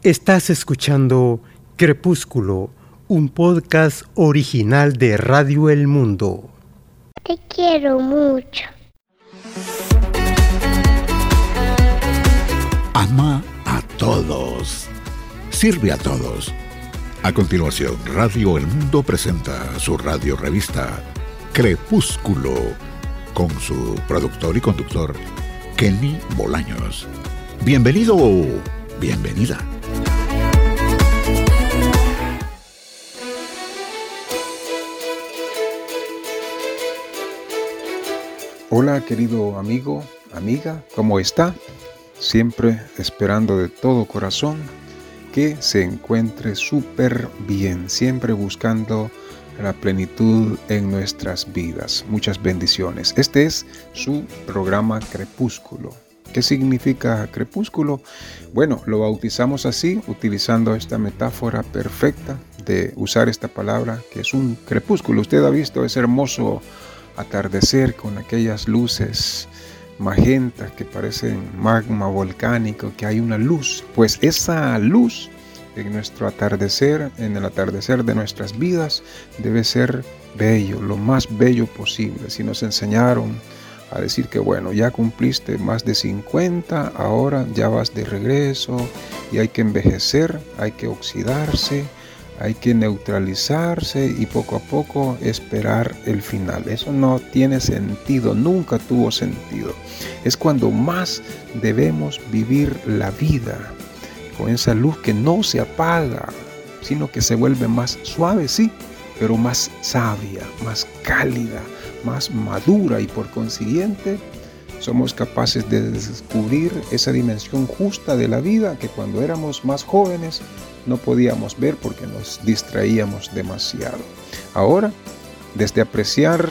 Estás escuchando Crepúsculo, un podcast original de Radio El Mundo. Te quiero mucho. Ama a todos. Sirve a todos. A continuación, Radio El Mundo presenta su radio revista Crepúsculo, con su productor y conductor, Kenny Bolaños. Bienvenido o bienvenida. Hola querido amigo, amiga, ¿cómo está? Siempre esperando de todo corazón que se encuentre súper bien, siempre buscando la plenitud en nuestras vidas. Muchas bendiciones. Este es su programa Crepúsculo. ¿Qué significa crepúsculo? Bueno, lo bautizamos así, utilizando esta metáfora perfecta de usar esta palabra, que es un crepúsculo. Usted ha visto ese hermoso atardecer con aquellas luces magenta que parecen magma volcánico, que hay una luz. Pues esa luz en nuestro atardecer, en el atardecer de nuestras vidas, debe ser bello, lo más bello posible. Si nos enseñaron a decir que bueno, ya cumpliste más de 50, ahora ya vas de regreso y hay que envejecer, hay que oxidarse, hay que neutralizarse y poco a poco esperar el final. Eso no tiene sentido, nunca tuvo sentido. Es cuando más debemos vivir la vida, con esa luz que no se apaga, sino que se vuelve más suave, sí, pero más sabia, más cálida, más madura, y por consiguiente somos capaces de descubrir esa dimensión justa de la vida que cuando éramos más jóvenes no podíamos ver porque nos distraíamos demasiado. Ahora, desde apreciar,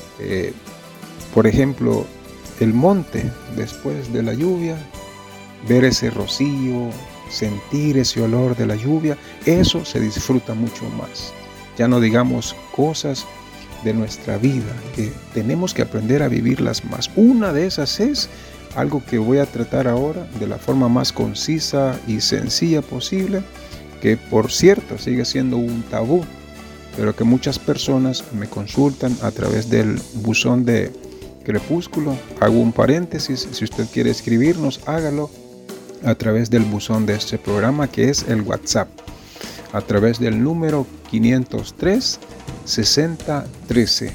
por ejemplo, el monte después de la lluvia, ver ese rocío, sentir ese olor de la lluvia, eso se disfruta mucho más. Ya no digamos cosas de nuestra vida, que tenemos que aprender a vivirlas más. Una de esas es algo que voy a tratar ahora de la forma más concisa y sencilla posible, que por cierto sigue siendo un tabú, pero que muchas personas me consultan a través del buzón de Crepúsculo. Hago un paréntesis, si usted quiere escribirnos, hágalo a través del buzón de este programa, que es el WhatsApp, a través del número 503 60 13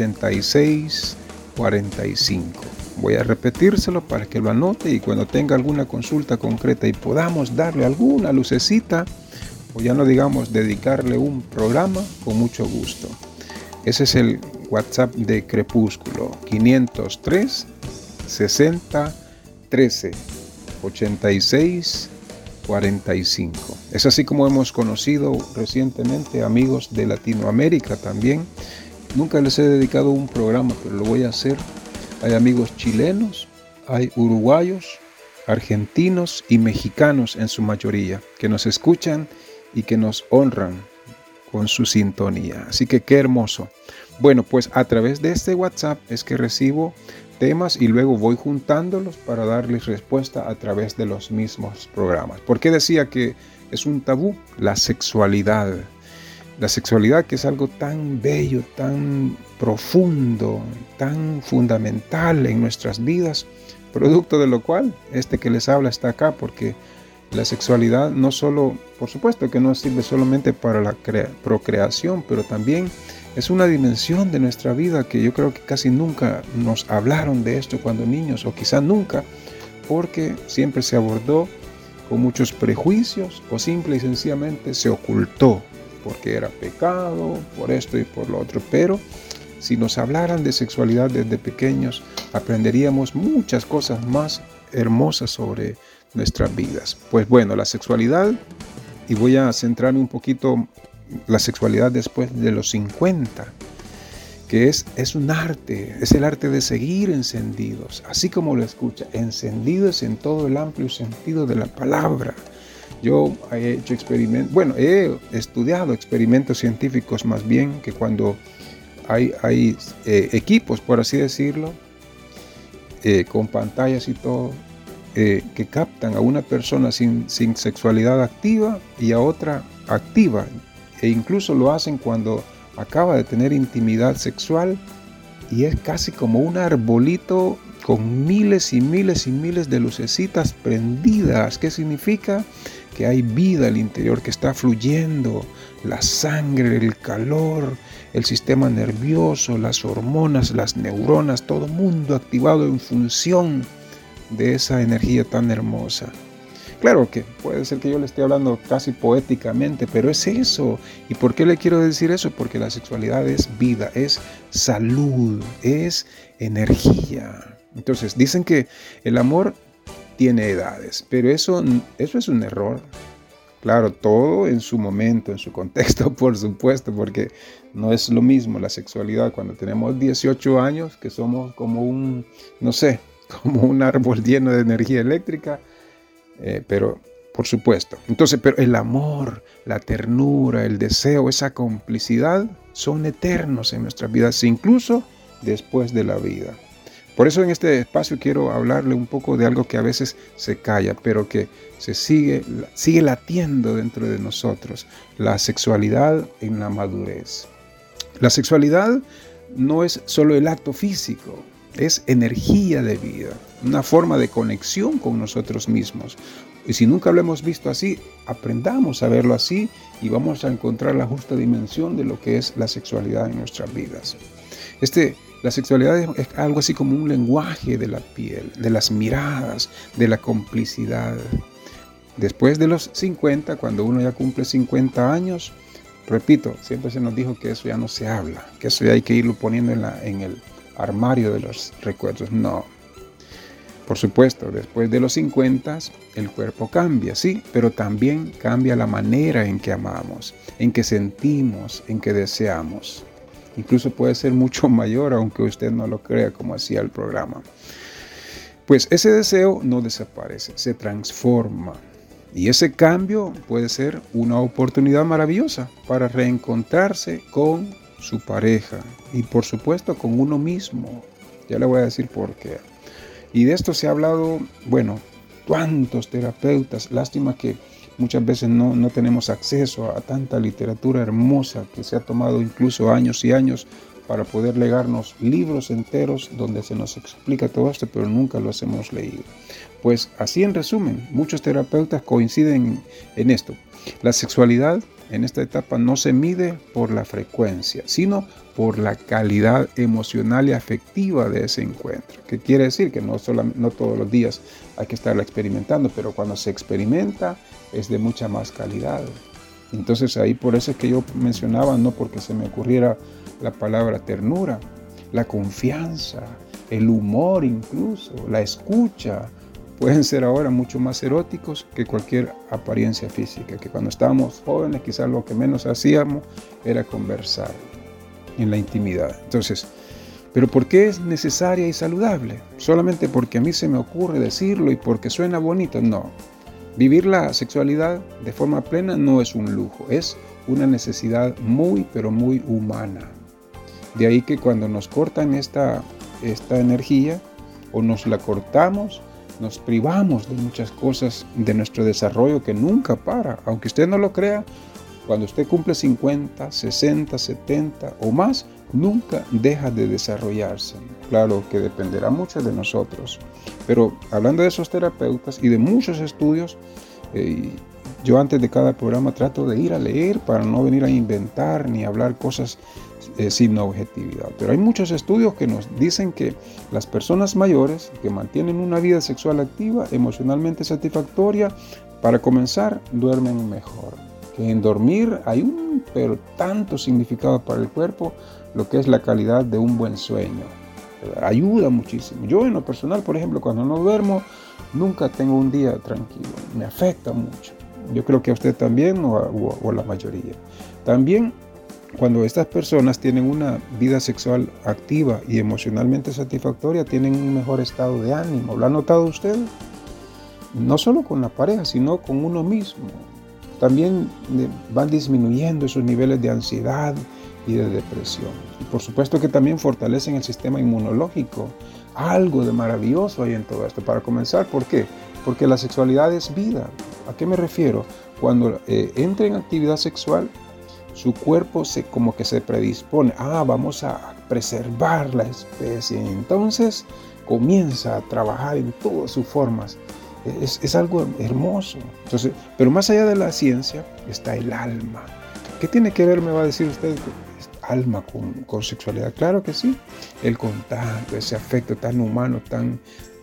86 45. Voy a repetírselo para que lo anote, y cuando tenga alguna consulta concreta y podamos darle alguna lucecita, o ya no digamos dedicarle un programa, con mucho gusto. Ese es el WhatsApp de Crepúsculo, 503 60 13 86 45. Es así como hemos conocido recientemente amigos de Latinoamérica también. Nunca les he dedicado un programa, pero lo voy a hacer. Hay amigos chilenos, hay uruguayos, argentinos y mexicanos en su mayoría, que nos escuchan y que nos honran con su sintonía. Así que qué hermoso. Bueno, pues a través de este WhatsApp es que recibo temas y luego voy juntándolos para darles respuesta a través de los mismos programas. ¿Por qué decía que es un tabú? La sexualidad. La sexualidad, que es algo tan bello, tan profundo, tan fundamental en nuestras vidas, producto de lo cual este que les habla está acá, porque la sexualidad no solo, por supuesto que no sirve solamente para la procreación, pero también es una dimensión de nuestra vida que yo creo que casi nunca nos hablaron de esto cuando niños, o quizá nunca, porque siempre se abordó con muchos prejuicios, o simple y sencillamente se ocultó porque era pecado, por esto y por lo otro. Pero si nos hablaran de sexualidad desde pequeños, aprenderíamos muchas cosas más hermosas sobre nuestras vidas. Pues bueno, la sexualidad, y voy a centrarme un poquito, la sexualidad después de los 50, que es un arte, es el arte de seguir encendidos, así como lo escucha, encendidos en todo el amplio sentido de la palabra. Yo he hecho he estudiado experimentos científicos, más bien, que cuando hay equipos, por así decirlo, con pantallas y todo, que captan a una persona sin sexualidad activa y a otra activa, e incluso lo hacen cuando acaba de tener intimidad sexual, y es casi como un arbolito con miles y miles y miles de lucecitas prendidas. ¿Qué significa? Que hay vida al interior, que está fluyendo la sangre, el calor, el sistema nervioso, las hormonas, las neuronas, todo mundo activado en función de esa energía tan hermosa. Claro que puede ser que yo le esté hablando casi poéticamente, pero es eso. ¿Y por qué le quiero decir eso? Porque la sexualidad es vida, es salud, es energía. Entonces, dicen que el amor tiene edades, pero eso es un error. Claro, todo en su momento, en su contexto, por supuesto, porque no es lo mismo la sexualidad cuando tenemos 18 años, que somos como como un árbol lleno de energía eléctrica, pero por supuesto. Entonces, pero el amor, la ternura, el deseo, esa complicidad son eternos en nuestras vidas, incluso después de la vida. Por eso en este espacio quiero hablarle un poco de algo que a veces se calla, pero que se sigue latiendo dentro de nosotros: la sexualidad en la madurez. La sexualidad no es solo el acto físico, es energía de vida, una forma de conexión con nosotros mismos. Y si nunca lo hemos visto así, aprendamos a verlo así y vamos a encontrar la justa dimensión de lo que es la sexualidad en nuestras vidas. La sexualidad es algo así como un lenguaje de la piel, de las miradas, de la complicidad. Después de los 50, cuando uno ya cumple 50 años, repito, siempre se nos dijo que eso ya no se habla, que eso ya hay que irlo poniendo en el armario de los recuerdos. No. Por supuesto, después de los 50, el cuerpo cambia, sí, pero también cambia la manera en que amamos, en que sentimos, en que deseamos. Incluso puede ser mucho mayor, aunque usted no lo crea, como hacía el programa. Pues ese deseo no desaparece, se transforma. Y ese cambio puede ser una oportunidad maravillosa para reencontrarse con su pareja y, por supuesto, con uno mismo. Ya le voy a decir por qué. Y de esto se ha hablado, cuántos terapeutas. Lástima que muchas veces no tenemos acceso a tanta literatura hermosa que se ha tomado incluso años y años para poder legarnos libros enteros donde se nos explica todo esto, pero nunca los hemos leído. Pues así, en resumen, muchos terapeutas coinciden en esto. La sexualidad en esta etapa no se mide por la frecuencia, sino por la calidad emocional y afectiva de ese encuentro. ¿Qué quiere decir? Que no todos los días hay que estarla experimentando, pero cuando se experimenta es de mucha más calidad. Entonces ahí por eso es que yo mencionaba, no porque se me ocurriera la palabra ternura, la confianza, el humor incluso, la escucha, pueden ser ahora mucho más eróticos que cualquier apariencia física, que cuando estábamos jóvenes quizás lo que menos hacíamos era conversar en la intimidad. Entonces, ¿pero por qué es necesaria y saludable? ¿Solamente porque a mí se me ocurre decirlo y porque suena bonito? No. Vivir la sexualidad de forma plena no es un lujo, es una necesidad muy, pero muy humana. De ahí que cuando nos cortan esta energía o nos la cortamos, nos privamos de muchas cosas de nuestro desarrollo que nunca para. Aunque usted no lo crea, cuando usted cumple 50, 60, 70 o más, nunca deja de desarrollarse. Claro que dependerá mucho de nosotros. Pero hablando de esos terapeutas y de muchos estudios, yo antes de cada programa trato de ir a leer para no venir a inventar ni hablar cosas sin objetividad. Pero hay muchos estudios que nos dicen que las personas mayores que mantienen una vida sexual activa, emocionalmente satisfactoria, para comenzar, duermen mejor. Que en dormir hay pero tanto significado para el cuerpo, lo que es la calidad de un buen sueño. Ayuda muchísimo. Yo en lo personal, por ejemplo, cuando no duermo, nunca tengo un día tranquilo. Me afecta mucho. Yo creo que a usted también o la mayoría. También cuando estas personas tienen una vida sexual activa y emocionalmente satisfactoria, tienen un mejor estado de ánimo. ¿Lo ha notado usted? No solo con la pareja, sino con uno mismo. También van disminuyendo esos niveles de ansiedad y de depresión. Y por supuesto que también fortalecen el sistema inmunológico. Algo de maravilloso hay en todo esto. Para comenzar, ¿por qué? porque la sexualidad es vida. ¿A qué me refiero? Cuando entra en actividad sexual, su cuerpo como que se predispone, vamos a preservar la especie, entonces comienza a trabajar en todas sus formas. Es algo hermoso. Entonces, pero más allá de la ciencia está el alma. ¿Qué tiene que ver, me va a decir usted, alma con sexualidad? Claro que sí. El contacto, ese afecto tan humano, tan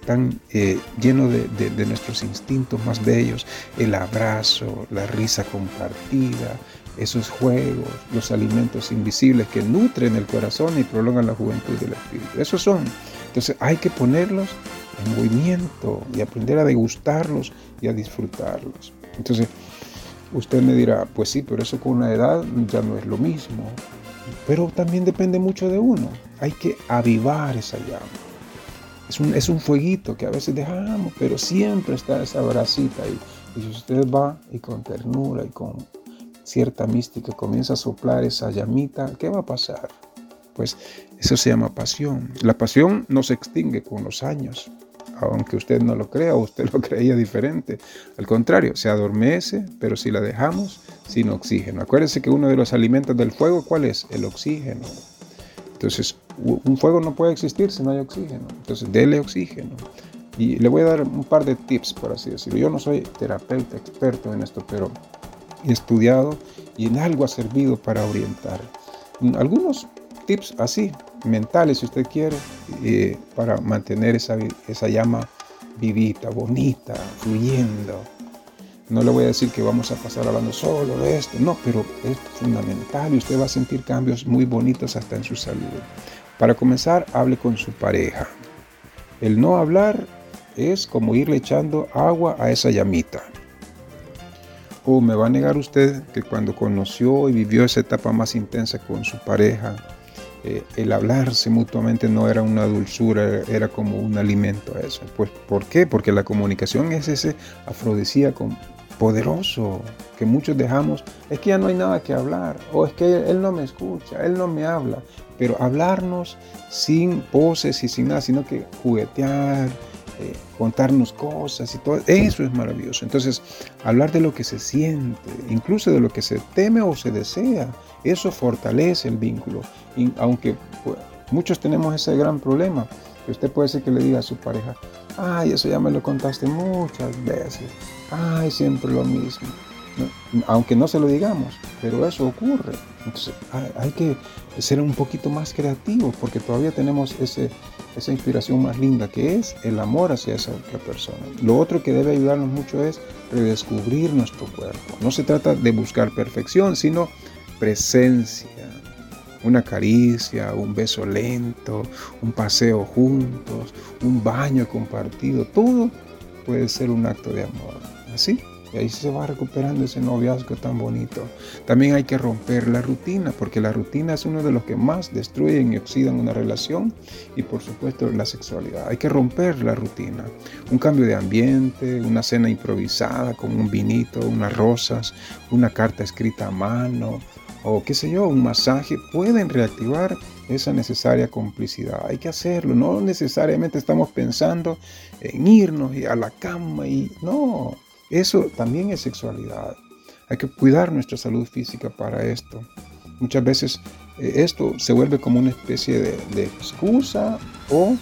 lleno de nuestros instintos más bellos, el abrazo, la risa compartida, esos juegos, los alimentos invisibles que nutren el corazón y prolongan la juventud del espíritu. Esos son. Entonces hay que ponerlos en movimiento y aprender a degustarlos y a disfrutarlos. Entonces usted me dirá, pues sí, pero eso con una edad ya no es lo mismo. Pero también depende mucho de uno. Hay que avivar esa llama. Es un fueguito que a veces dejamos, pero siempre está esa brasita ahí. Y si usted va y con ternura y con cierta mística comienza a soplar esa llamita, ¿qué va a pasar? Pues eso se llama pasión. La pasión no se extingue con los años, aunque usted no lo crea o usted lo creía diferente. Al contrario, se adormece, pero si la dejamos sin oxígeno. Acuérdense que uno de los alimentos del fuego, ¿cuál es? El oxígeno. Entonces, un fuego no puede existir si no hay oxígeno. Entonces, dele oxígeno. Y le voy a dar un par de tips, por así decirlo. Yo no soy terapeuta experto en esto, pero he estudiado y en algo ha servido para orientar. Algunos tips así, mentales, si usted quiere, para mantener esa llama vivita, bonita, fluyendo. No le voy a decir que vamos a pasar hablando solo de esto, no, pero es fundamental y usted va a sentir cambios muy bonitos hasta en su salud. Para comenzar, hable con su pareja. El no hablar es como irle echando agua a esa llamita. O me va a negar usted que cuando conoció y vivió esa etapa más intensa con su pareja, el hablarse mutuamente no era una dulzura, era como un alimento a eso. Pues, ¿por qué? Porque la comunicación es ese afrodisíaco poderoso que muchos dejamos. Es que ya no hay nada que hablar, o es que él no me escucha, él no me habla. Pero hablarnos sin poses y sin nada, sino que juguetear, contarnos cosas y todo, eso es maravilloso. Entonces, hablar de lo que se siente, incluso de lo que se teme o se desea, eso fortalece el vínculo. Y aunque pues, muchos tenemos ese gran problema, que usted puede ser que le diga a su pareja, ay, eso ya me lo contaste muchas veces, ay, siempre lo mismo. ¿No? Aunque no se lo digamos, pero eso ocurre. Entonces hay que ser un poquito más creativos porque todavía tenemos esa inspiración más linda que es el amor hacia esa otra persona. Lo otro que debe ayudarnos mucho es redescubrir nuestro cuerpo. No se trata de buscar perfección, sino presencia. Una caricia, un beso lento, un paseo juntos, un baño compartido, todo puede ser un acto de amor. ¿Así? Y ahí se va recuperando ese noviazgo tan bonito. También hay que romper la rutina, porque la rutina es uno de los que más destruyen y oxidan una relación y por supuesto la sexualidad. Hay que romper la rutina. Un cambio de ambiente, una cena improvisada con un vinito, unas rosas, una carta escrita a mano o qué sé yo, un masaje, pueden reactivar esa necesaria complicidad. Hay que hacerlo. No necesariamente estamos pensando en irnos a la cama y no. Eso también es sexualidad. Hay que cuidar nuestra salud física para esto. Muchas veces esto se vuelve como una especie de excusa o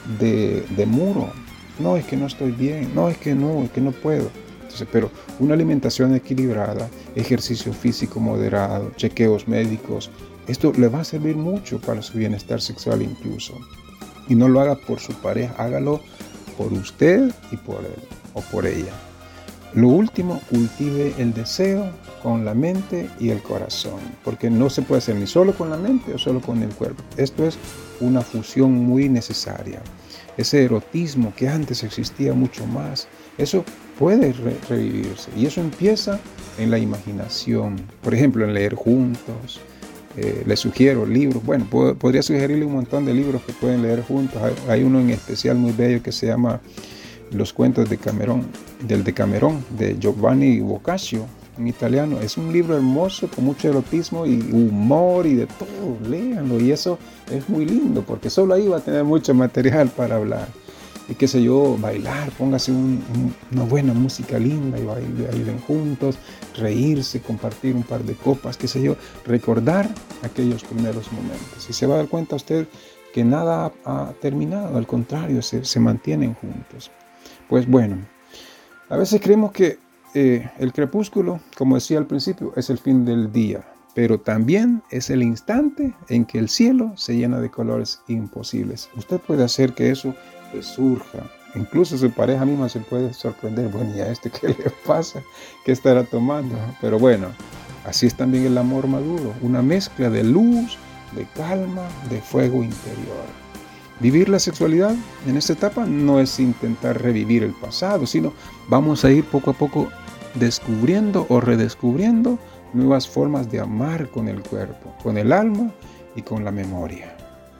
de muro. No, es que no estoy bien. No, es que no puedo. Entonces, pero una alimentación equilibrada, ejercicio físico moderado, chequeos médicos, esto le va a servir mucho para su bienestar sexual incluso. Y no lo haga por su pareja, hágalo por usted y por él o por ella. Lo último, cultive el deseo con la mente y el corazón, porque no se puede hacer ni solo con la mente o solo con el cuerpo. Esto es una fusión muy necesaria. Ese erotismo que antes existía mucho más, eso puede revivirse y eso empieza en la imaginación. Por ejemplo, en leer juntos. Les sugiero libros. Bueno, podría sugerirle un montón de libros que pueden leer juntos. Hay uno en especial muy bello que se llama Los cuentos del Decamerón, de Giovanni Boccaccio, en italiano. Es un libro hermoso con mucho erotismo y humor y de todo. Léanlo y eso es muy lindo porque solo ahí va a tener mucho material para hablar. y qué sé yo, bailar, póngase una buena música linda y bailen juntos, reírse, compartir un par de copas, qué sé yo, recordar aquellos primeros momentos. Y se va a dar cuenta usted que nada ha terminado, al contrario, se mantienen juntos. Pues bueno, a veces creemos que el crepúsculo, como decía al principio, es el fin del día, pero también es el instante en que el cielo se llena de colores imposibles. Usted puede hacer que eso surja. Incluso su pareja misma se puede sorprender. Bueno, ¿y a este qué le pasa? ¿Qué estará tomando? Pero bueno, así es también el amor maduro, una mezcla de luz, de calma, de fuego interior. Vivir la sexualidad en esta etapa no es intentar revivir el pasado, sino vamos a ir poco a poco descubriendo o redescubriendo nuevas formas de amar con el cuerpo, con el alma y con la memoria.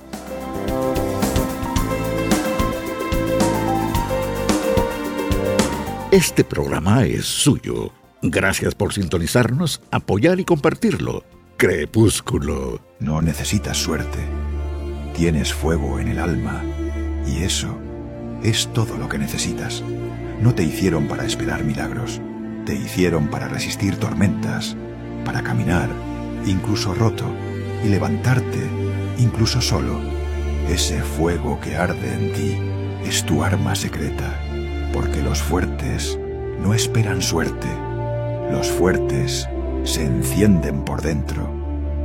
Este programa es suyo. Gracias por sintonizarnos, apoyar y compartirlo. Crepúsculo. No necesitas suerte. Tienes fuego en el alma y eso es todo lo que necesitas. No te hicieron para esperar milagros. Te hicieron para resistir tormentas, para caminar, incluso roto, y levantarte, incluso solo. Ese fuego que arde en ti es tu arma secreta, porque los fuertes no esperan suerte. Los fuertes se encienden por dentro.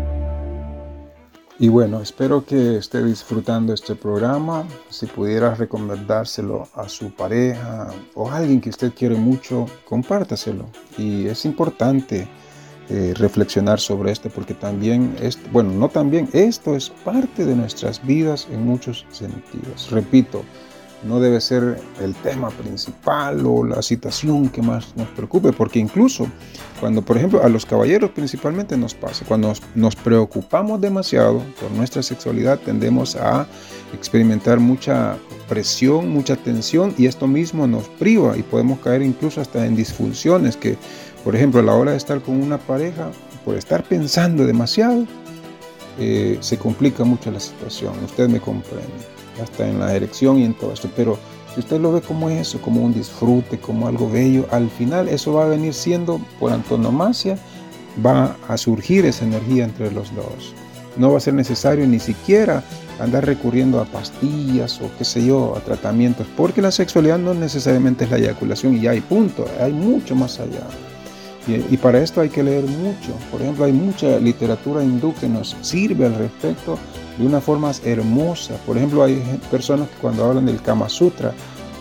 Y bueno, espero que esté disfrutando este programa. Si pudiera recomendárselo a su pareja o a alguien que usted quiere mucho, compártaselo. Y es importante reflexionar sobre esto, porque también, esto es parte de nuestras vidas en muchos sentidos. Repito, no debe ser el tema principal o la situación que más nos preocupe, porque incluso cuando, por ejemplo, a los caballeros principalmente nos pasa, cuando nos preocupamos demasiado por nuestra sexualidad, tendemos a experimentar mucha presión, mucha tensión, y esto mismo nos priva y podemos caer incluso hasta en disfunciones que, por ejemplo, a la hora de estar con una pareja, por estar pensando demasiado, se complica mucho la situación. Usted me comprende. Hasta en la erección y en todo esto, pero si usted lo ve como eso, como un disfrute, como algo bello, al final eso va a venir siendo, por antonomasia, va a surgir esa energía entre los dos. No va a ser necesario ni siquiera andar recurriendo a pastillas o qué sé yo, a tratamientos, porque la sexualidad no necesariamente es la eyaculación y ya hay punto, hay mucho más allá. Y para esto hay que leer mucho. Por ejemplo, hay mucha literatura hindú que nos sirve al respecto de una forma hermosa. Por ejemplo, hay personas que cuando hablan del Kama Sutra,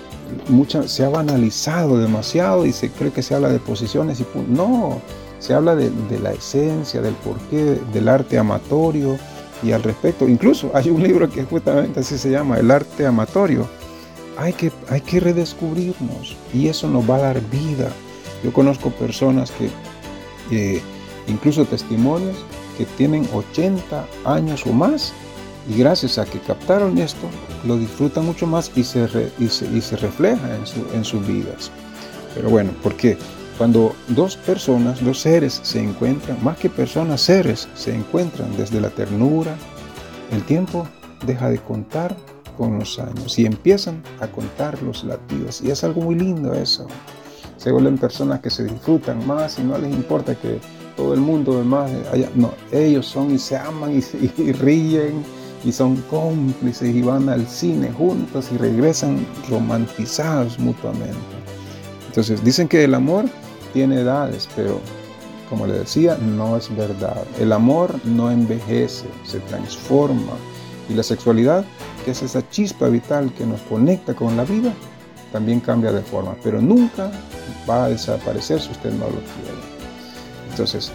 se ha banalizado demasiado y se cree que se habla de posiciones y no, se habla de la esencia, del porqué, del arte amatorio y al respecto. Incluso hay un libro que justamente así se llama, El arte amatorio. Hay que redescubrirnos y eso nos va a dar vida. Yo conozco personas que, incluso testimonios, que tienen 80 años o más y gracias a que captaron esto, lo disfrutan mucho más y se refleja en sus vidas. Pero bueno, ¿por qué? Cuando dos seres se encuentran, más que personas, seres se encuentran desde la ternura, el tiempo deja de contar con los años y empiezan a contar los latidos. Y es algo muy lindo eso. Se vuelven personas que se disfrutan más y no les importa que todo el mundo demás no, ellos son y se aman y ríen y son cómplices y van al cine juntos y regresan romantizados mutuamente. Entonces dicen que el amor tiene edades, pero como le decía, no es verdad. El amor no envejece, se transforma, y la sexualidad, que es esa chispa vital que nos conecta con la vida, también cambia de forma, pero nunca va a desaparecer si usted no lo quiere. Entonces,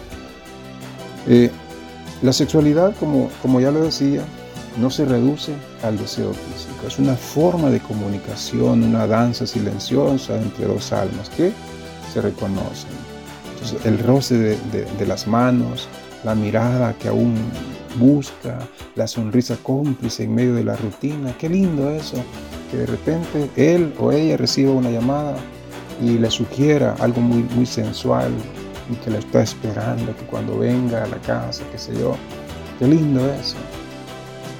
la sexualidad, como ya lo decía, no se reduce al deseo físico. Es una forma de comunicación, una danza silenciosa entre dos almas que se reconocen. Entonces, el roce de las manos, la mirada que aún busca, la sonrisa cómplice en medio de la rutina. Qué lindo eso, que de repente él o ella reciba una llamada y le sugiera algo muy, muy sensual y que le está esperando, que cuando venga a la casa, qué sé yo. Qué lindo eso.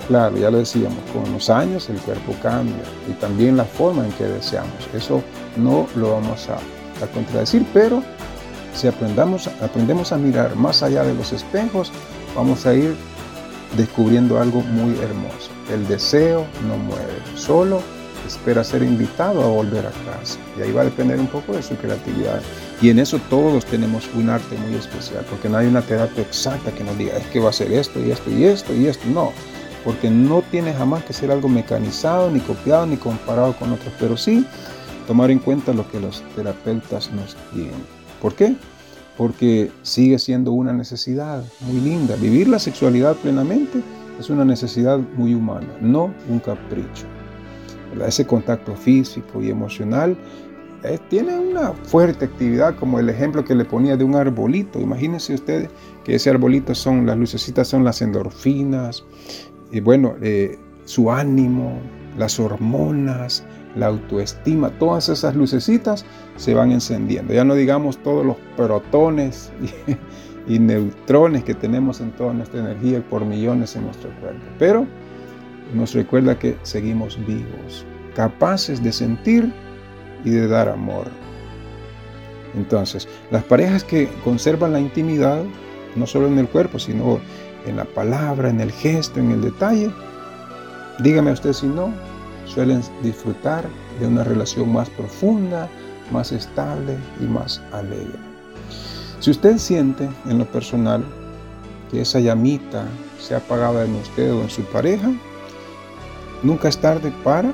Claro, ya lo decíamos, con los años el cuerpo cambia y también la forma en que deseamos. Eso no lo vamos a contradecir, pero si aprendemos a mirar más allá de los espejos, vamos a ir descubriendo algo muy hermoso. El deseo no muere, solo espera ser invitado a volver a casa. Y ahí va a depender un poco de su creatividad. Y en eso todos tenemos un arte muy especial, porque no hay una terapia exacta que nos diga, es que va a ser esto y esto y esto y esto. No, porque no tiene jamás que ser algo mecanizado, ni copiado, ni comparado con otros, pero sí tomar en cuenta lo que los terapeutas nos tienen. ¿Por qué? Porque sigue siendo una necesidad muy linda. Vivir la sexualidad plenamente es una necesidad muy humana, no un capricho. ¿Verdad? Ese contacto físico y emocional tiene una fuerte actividad, como el ejemplo que le ponía de un arbolito. Imagínense ustedes que ese arbolito las lucecitas son las endorfinas, y bueno, su ánimo, las hormonas, la autoestima, todas esas lucecitas se van encendiendo. Ya no digamos todos los protones y neutrones que tenemos en toda nuestra energía por millones en nuestro cuerpo. Pero nos recuerda que seguimos vivos, capaces de sentir y de dar amor. Entonces, las parejas que conservan la intimidad, no solo en el cuerpo, sino en la palabra, en el gesto, en el detalle, dígame usted si no, suelen disfrutar de una relación más profunda, más estable y más alegre. Si usted siente en lo personal que esa llamita se ha apagado en usted o en su pareja, nunca es tarde para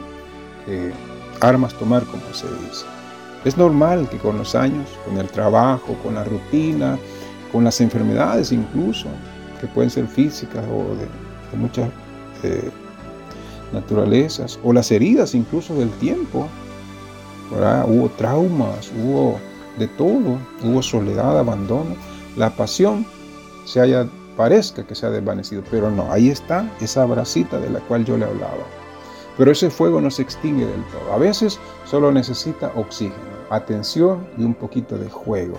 armas tomar, como se dice. Es normal que con los años, con el trabajo, con la rutina, con las enfermedades incluso, que pueden ser físicas o de muchas naturalezas, o las heridas incluso del tiempo, ¿verdad? Hubo traumas, hubo de todo, hubo soledad, abandono, la pasión parezca que se ha desvanecido, pero no, ahí está esa brasita de la cual yo le hablaba. Pero ese fuego no se extingue del todo. A veces solo necesita oxígeno, atención y un poquito de juego.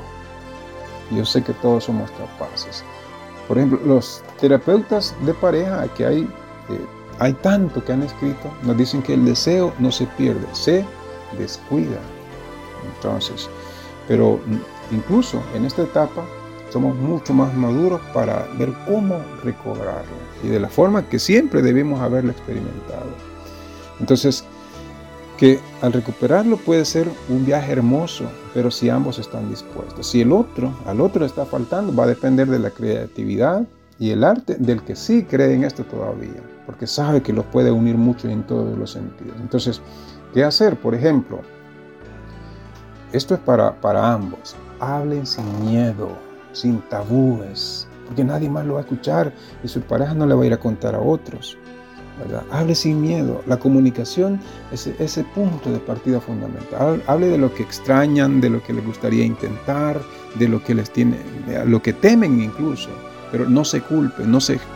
Yo sé que todos somos capaces. Por ejemplo, los terapeutas de pareja, que hay tanto que han escrito, nos dicen que el deseo no se pierde, se descuida. Entonces, pero incluso en esta etapa somos mucho más maduros para ver cómo recobrarlo y de la forma que siempre debemos haberlo experimentado. Entonces, que al recuperarlo puede ser un viaje hermoso, pero si ambos están dispuestos. Si al otro le está faltando, va a depender de la creatividad y el arte del que sí cree en esto todavía, porque sabe que los puede unir mucho en todos los sentidos. Entonces, ¿qué hacer? Por ejemplo, esto es para ambos. Hablen sin miedo, sin tabúes, porque nadie más lo va a escuchar y su pareja no le va a ir a contar a otros, ¿verdad? Hable sin miedo. La comunicación es ese punto de partida fundamental. Hable de lo que extrañan, de lo que les gustaría intentar, de lo que lo que temen incluso, pero no se culpen, no se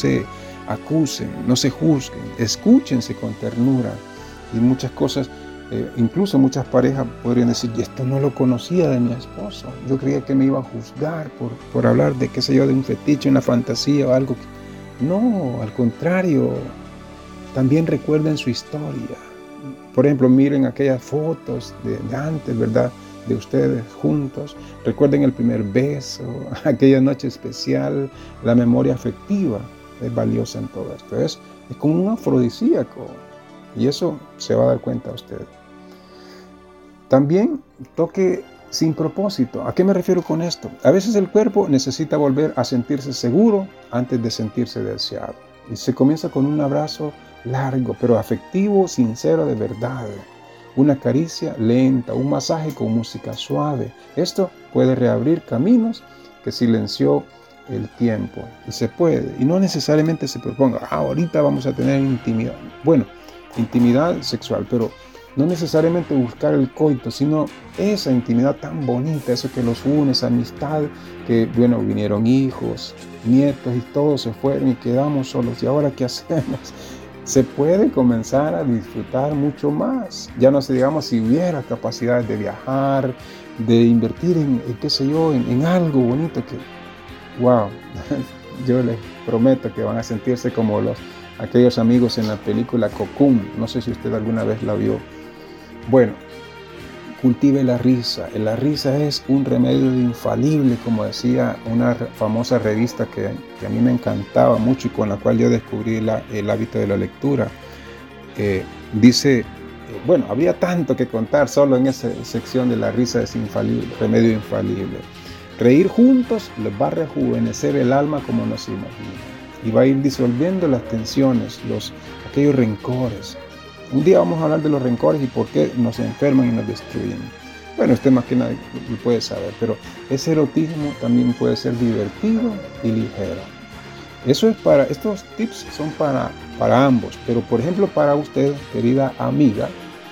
acusen, no se juzguen, escúchense con ternura. Y muchas cosas, incluso muchas parejas podrían decir, esto no lo conocía de mi esposo, yo creía que me iba a juzgar por hablar de, qué sé yo, de un fetiche, una fantasía o algo. No, al contrario, también recuerden su historia. Por ejemplo, miren aquellas fotos de antes, ¿verdad?, de ustedes juntos. Recuerden el primer beso, aquella noche especial. La memoria afectiva es valiosa en todo esto. Es como un afrodisíaco. Y eso se va a dar cuenta usted. También toque sin propósito. ¿A qué me refiero con esto? A veces el cuerpo necesita volver a sentirse seguro antes de sentirse deseado. Y se comienza con un abrazo largo, pero afectivo, sincero, de verdad. Una caricia lenta, un masaje con música suave. Esto puede reabrir caminos que silenció el tiempo. Y se puede. Y no necesariamente se proponga, ahorita vamos a tener intimidad. Bueno, intimidad sexual, pero no necesariamente buscar el coito, sino esa intimidad tan bonita, eso que los une, esa amistad, que bueno, vinieron hijos, nietos y todos se fueron y quedamos solos. ¿Y ahora qué hacemos? Se puede comenzar a disfrutar mucho más. Ya no sé, digamos, si hubiera capacidad de viajar, de invertir en algo bonito que, wow, yo les prometo que van a sentirse como aquellos amigos en la película Cocoon. No sé si usted alguna vez la vio. Bueno, cultive la risa. La risa es un remedio infalible, como decía una famosa revista que a mí me encantaba mucho y con la cual yo descubrí el hábito de la lectura. Dice, bueno, había tanto que contar solo en esa sección de la risa es infalible, remedio infalible. Reír juntos les va a rejuvenecer el alma como no se imagina y va a ir disolviendo las tensiones, aquellos rencores. Un día vamos a hablar de los rencores y por qué nos enferman y nos destruyen. Bueno, usted más que nadie lo puede saber, pero ese erotismo también puede ser divertido y ligero. Estos tips son para ambos, pero por ejemplo para usted, querida amiga,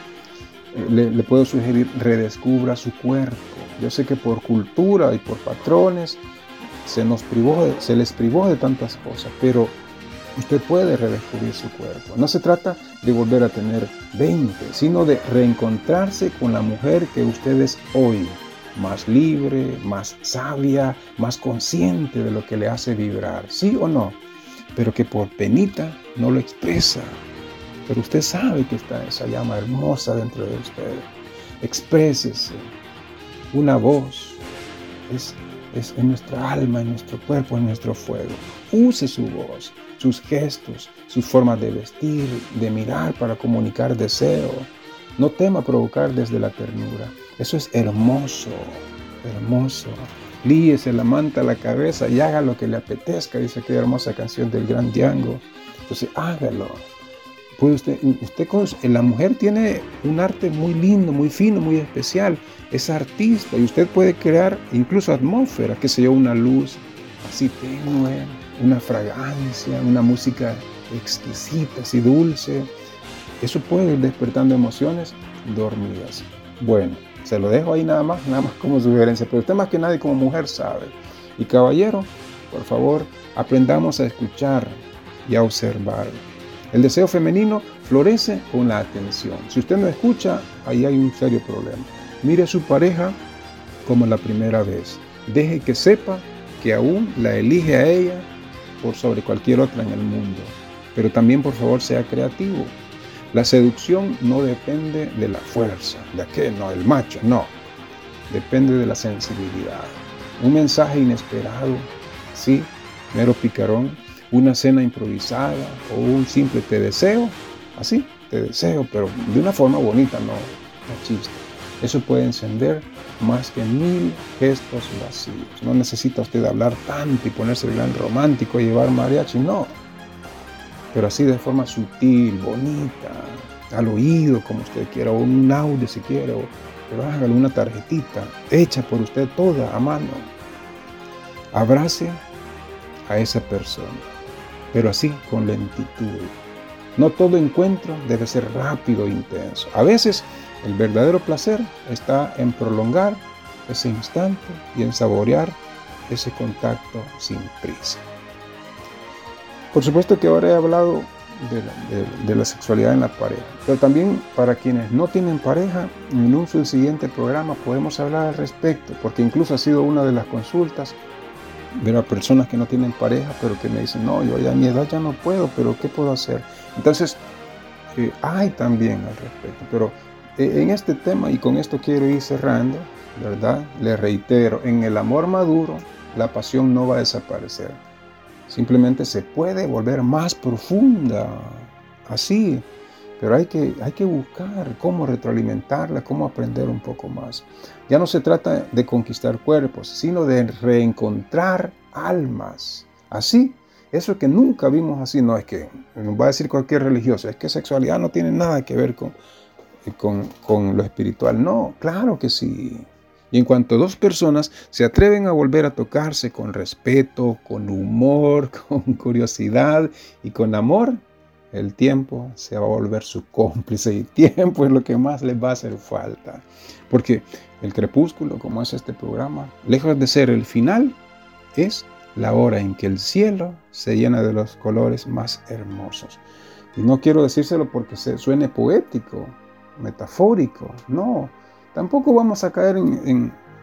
le puedo sugerir redescubra su cuerpo. Yo sé que por cultura y por patrones se les privó de tantas cosas, pero usted puede redescubrir su cuerpo. No se trata de volver a tener 20, sino de reencontrarse con la mujer que usted es hoy, más libre, más sabia, más consciente de lo que le hace vibrar, ¿sí o no? Pero que por penita no lo expresa. Pero usted sabe que está esa llama hermosa dentro de usted. Exprésese. Una voz es en nuestra alma, en nuestro cuerpo, en nuestro fuego. Use su voz, sus gestos, sus formas de vestir, de mirar para comunicar deseo. No tema provocar desde la ternura. Eso es hermoso, hermoso. Líese la manta a la cabeza y haga lo que le apetezca, dice aquella hermosa canción del Gran Django. Entonces hágalo. Pues la mujer tiene un arte muy lindo, muy fino, muy especial. Es artista y usted puede crear incluso atmósfera, qué sé yo, una luz así tenue, una fragancia, una música exquisita, así dulce. Eso puede ir despertando emociones dormidas. Bueno, se lo dejo ahí nada más como sugerencia, pero usted más que nadie como mujer sabe. Y caballero, por favor, aprendamos a escuchar y a observar. El deseo femenino florece con la atención. Si usted no escucha, ahí hay un serio problema. Mire a su pareja como la primera vez. Deje que sepa que aún la elige a ella por sobre cualquier otra en el mundo. Pero también, por favor, sea creativo. La seducción no depende de la fuerza, de aquel, no, el macho, no. Depende de la sensibilidad. Un mensaje inesperado, sí, mero picarón, una cena improvisada o un simple te deseo, así, te deseo, pero de una forma bonita, no machista. Eso puede encender más que 1000 gestos vacíos. No necesita usted hablar tanto y ponerse el gran romántico y llevar mariachi, no. Pero así de forma sutil, bonita, al oído, como usted quiera, o un audio si quiere, pero hágale una tarjetita hecha por usted toda a mano. Abrace a esa persona, pero así con lentitud. No todo encuentro debe ser rápido e intenso. A veces el verdadero placer está en prolongar ese instante y en saborear ese contacto sin prisa. Por supuesto que ahora he hablado de la sexualidad en la pareja, pero también para quienes no tienen pareja, en un siguiente programa podemos hablar al respecto, porque incluso ha sido una de las consultas ver a personas que no tienen pareja, pero que me dicen, no, yo ya a mi edad ya no puedo, pero ¿qué puedo hacer? Entonces, hay también al respecto, pero en este tema, y con esto quiero ir cerrando, ¿verdad? Le reitero, en el amor maduro, la pasión no va a desaparecer. Simplemente se puede volver más profunda, así, pero hay que buscar cómo retroalimentarla, cómo aprender un poco más. Ya no se trata de conquistar cuerpos, sino de reencontrar almas, así. Eso que nunca vimos así, no es que nos va a decir cualquier religioso, es que sexualidad no tiene nada que ver con lo espiritual. No, claro que sí. Y en cuanto dos personas se atreven a volver a tocarse con respeto, con humor, con curiosidad y con amor, el tiempo se va a volver su cómplice y tiempo es lo que más les va a hacer falta. Porque el crepúsculo, como es este programa, lejos de ser el final, es la hora en que el cielo se llena de los colores más hermosos. Y no quiero decírselo porque suene poético, metafórico, no. Tampoco vamos a caer en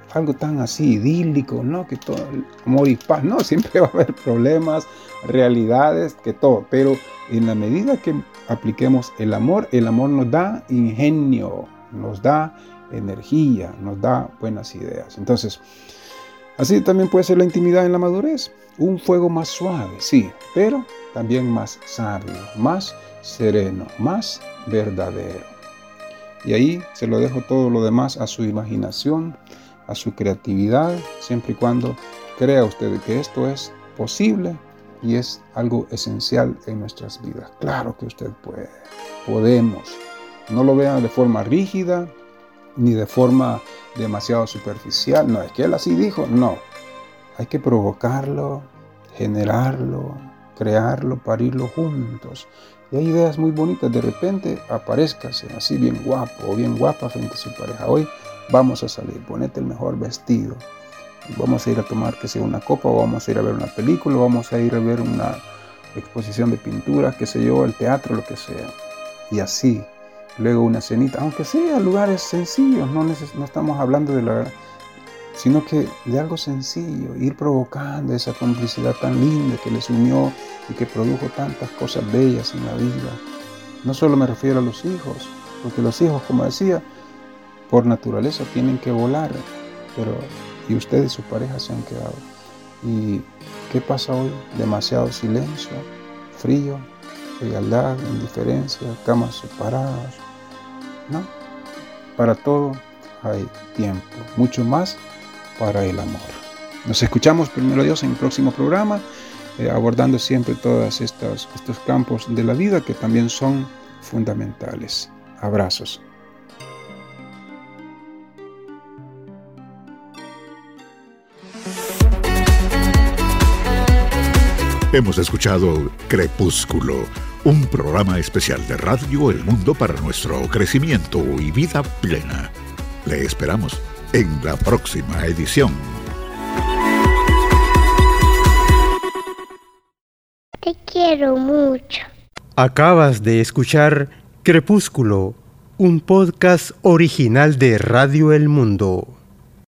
algo tan así idílico, ¿no? Que todo amor y paz, no, siempre va a haber problemas, realidades, que todo, pero en la medida que apliquemos el amor nos da ingenio, nos da energía, nos da buenas ideas. Entonces, así también puede ser la intimidad en la madurez, un fuego más suave, sí, pero también más sabio, más sereno, más verdadero. Y ahí se lo dejo todo lo demás a su imaginación, a su creatividad, siempre y cuando crea usted que esto es posible y es algo esencial en nuestras vidas. Claro que usted puede, podemos. No lo vean de forma rígida ni de forma demasiado superficial. No, es que él así dijo. No, hay que provocarlo, generarlo, crearlo, parirlo juntos. Y hay ideas muy bonitas. De repente aparézcase así bien guapo o bien guapa frente a su pareja. Hoy vamos a salir, ponete el mejor vestido. Vamos a ir a tomar que sea una copa, o vamos a ir a ver una película, vamos a ir a ver una exposición de pintura, qué sé yo, el teatro, lo que sea. Y así, luego una cenita, aunque sea lugares sencillos, no estamos hablando de la... sino que de algo sencillo, ir provocando esa complicidad tan linda que les unió y que produjo tantas cosas bellas en la vida. No solo me refiero a los hijos, porque los hijos, como decía, por naturaleza tienen que volar, pero y usted y su pareja se han quedado. ¿Y qué pasa hoy? Demasiado silencio, frío, frialdad, indiferencia, camas separadas. No, para todo hay tiempo, mucho más para el amor. Nos escuchamos, primero Dios, en el próximo programa, abordando siempre todos estos campos de la vida que también son fundamentales. Abrazos. Hemos escuchado Crepúsculo, un programa especial de Radio El Mundo para nuestro crecimiento y vida plena. Le esperamos en la próxima edición. Te quiero mucho. Acabas de escuchar Crepúsculo, un podcast original de Radio El Mundo.